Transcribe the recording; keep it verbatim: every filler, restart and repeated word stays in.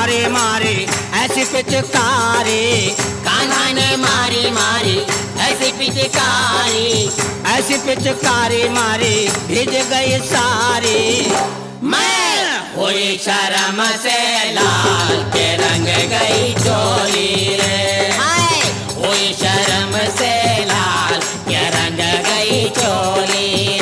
मारे मारे ऐसी पिचकारी, कान्हा ने मारी मारी ऐसी पिचकारी, ऐसी पिचकारी मारी भिज गई सारी। मैं हुई शर्म से लाल के रंग गई चोली रे, हाय हुई शर्म से लाल के रंग गई चोली